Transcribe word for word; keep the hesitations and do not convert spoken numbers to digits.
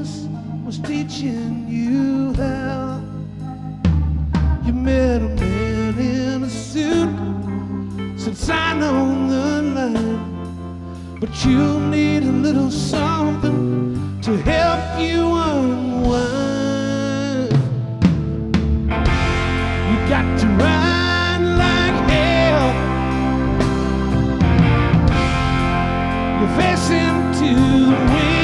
Jesus was teaching you how. You met a man in a suit, said sign on the line, but you'll need a little something to help you unwind. You got to ride like hell. You're facing to the wind.